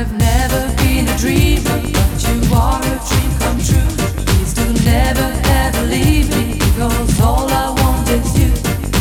have never been a dreamer, but you are a dream come true. Please do never ever leave me, because all I want is you.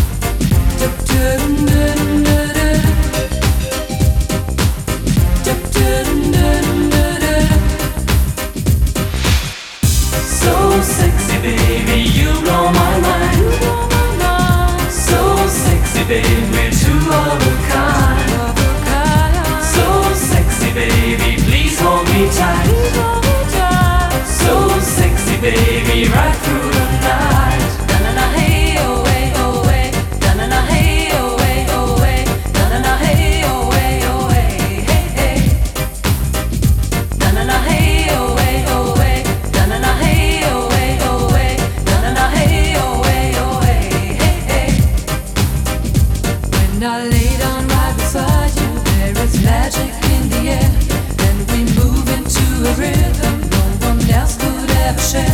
So sexy, baby, you blow my mind. So sexy, baby, we're two of a kind. So sexy, baby, please hold me tight. So sexy, baby, right through the night. Na-na-na, hey, oh, hey, oh, hey. Na-na-na, hey, oh, hey, oh, hey. Na-na-na, hey, oh, hey, oh, hey, hey, hey. Na-na-na, hey, oh, hey, oh, hey. Na-na-na, hey, oh, hey, oh, hey. Na-na-na, hey, oh, hey, oh, hey, hey, hey. When I lay down right beside you, there is magic in the air, and we move into a rhythm no one else could ever share.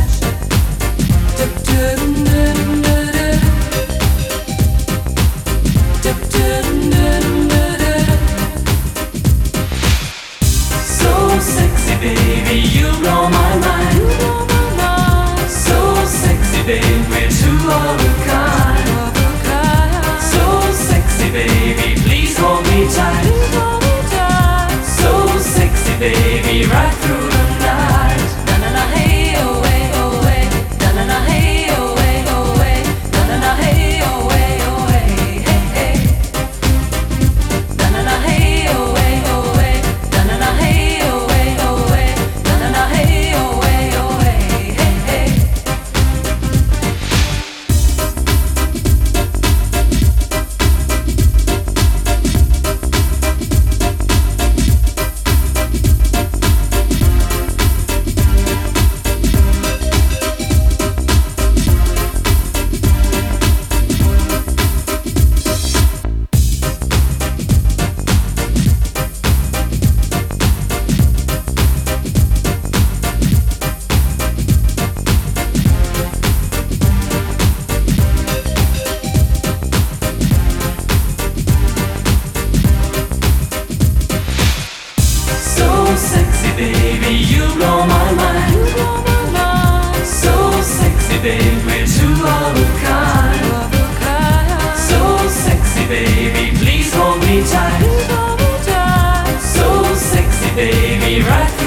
So sexy, baby, you blow my mind. So sexy, baby, we're two of a kind. So sexy, baby, please hold me tight. So sexy, baby, right through the night. Na-na-na, hey, oh, hey, oh, hey. Na-na-na, hey, oh, hey, oh, hey. Na-na-na, hey, oh, hey, oh, hey, hey, hey. Na-na-na, hey, oh, hey, oh, hey. Na-na-na, hey, oh, hey, oh, hey. Na-na-na, hey, oh, hey, oh, hey, hey, hey. So sexy, baby, you blow my mind. So sexy, baby, we're two of a kind. So sexy, baby, please hold me tight. So sexy, baby, right through